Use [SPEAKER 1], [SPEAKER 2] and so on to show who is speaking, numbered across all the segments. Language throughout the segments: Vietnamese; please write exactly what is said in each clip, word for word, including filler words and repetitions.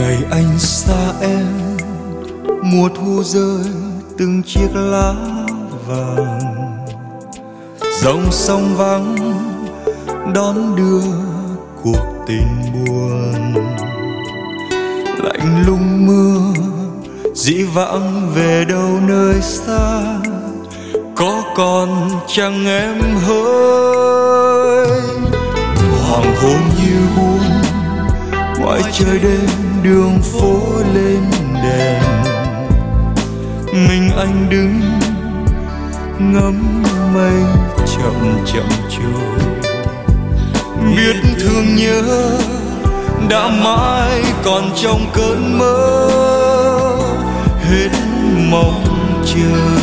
[SPEAKER 1] ngày anh xa em, mùa thu rơi từng chiếc lá vàng, dòng sông vắng đón đưa cuộc tình buồn. Lạnh lùng mưa dĩ vãng về đâu nơi xa, có còn chẳng em hỡi. Hoàng hôn như buông ngoài trời đêm, đường phố lên đèn, mình anh đứng ngắm mây chậm chậm trôi. Biết thương nhớ đã mãi còn trong cơn mơ, hết mong chờ.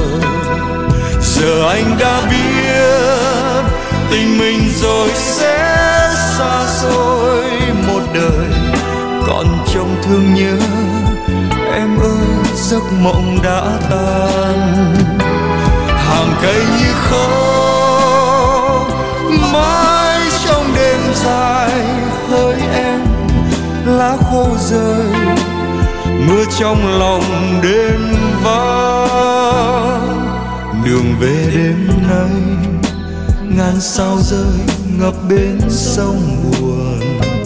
[SPEAKER 1] Giờ anh đã biết tình mình rồi sẽ xa xôi một đời, còn trong thương nhớ em ơi giấc mộng đã tan. Hàng cây như khói mãi trong đêm dài, hỡi em lá khô rơi, mưa trong lòng đêm vắng. Đường về đêm nay ngàn sao rơi ngập bên sông buồn.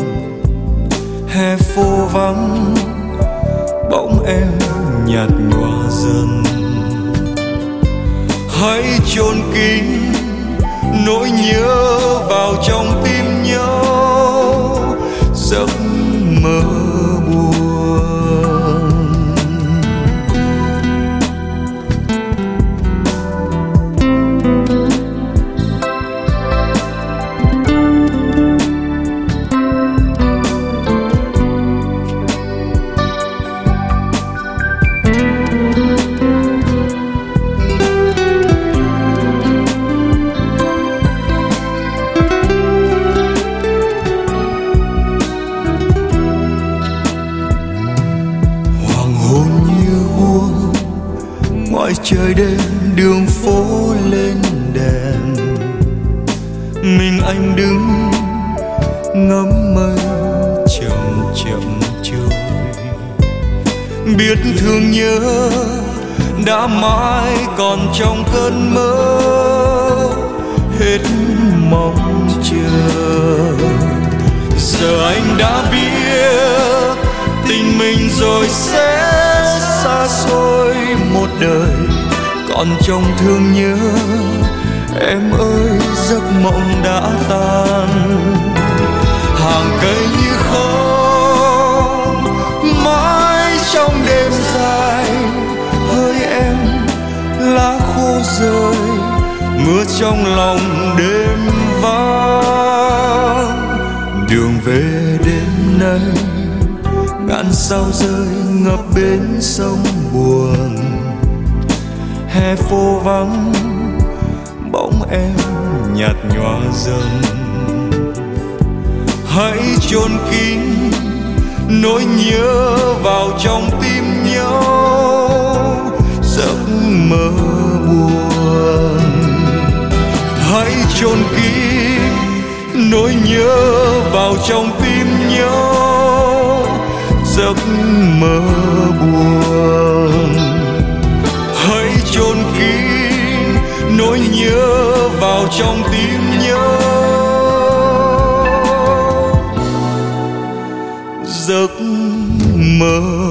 [SPEAKER 1] Hè phố vắng bỗng em nhạt nhòa dần, hãy chôn kín nỗi nhớ vào trong tim nhau, giấc mơ buồn. Ngoài trời đêm đường phố lên đèn, mình anh đứng ngắm mây chậm chậm trôi. Biết thương nhớ đã mãi còn trong cơn mơ, hết mong chờ. Giờ anh đã biết tình mình rồi sẽ xa xôi một đời, còn trong thương nhớ em ơi giấc mộng đã tan. Hàng cây như khói mãi trong đêm dài, hỡi em lá khô rơi, mưa trong lòng đêm vắng. Đường về đêm nay ngàn sao rơi ngập bên sông buồn. Hè phố vắng bỗng em nhạt nhòa dần, hãy chôn kín nỗi nhớ vào trong tim nhau, giấc mơ buồn. Hãy chôn kín nỗi nhớ vào trong tim nhau, giấc mơ buồn. Hãy chôn kín nỗi nhớ vào trong tim nhau, giấc mơ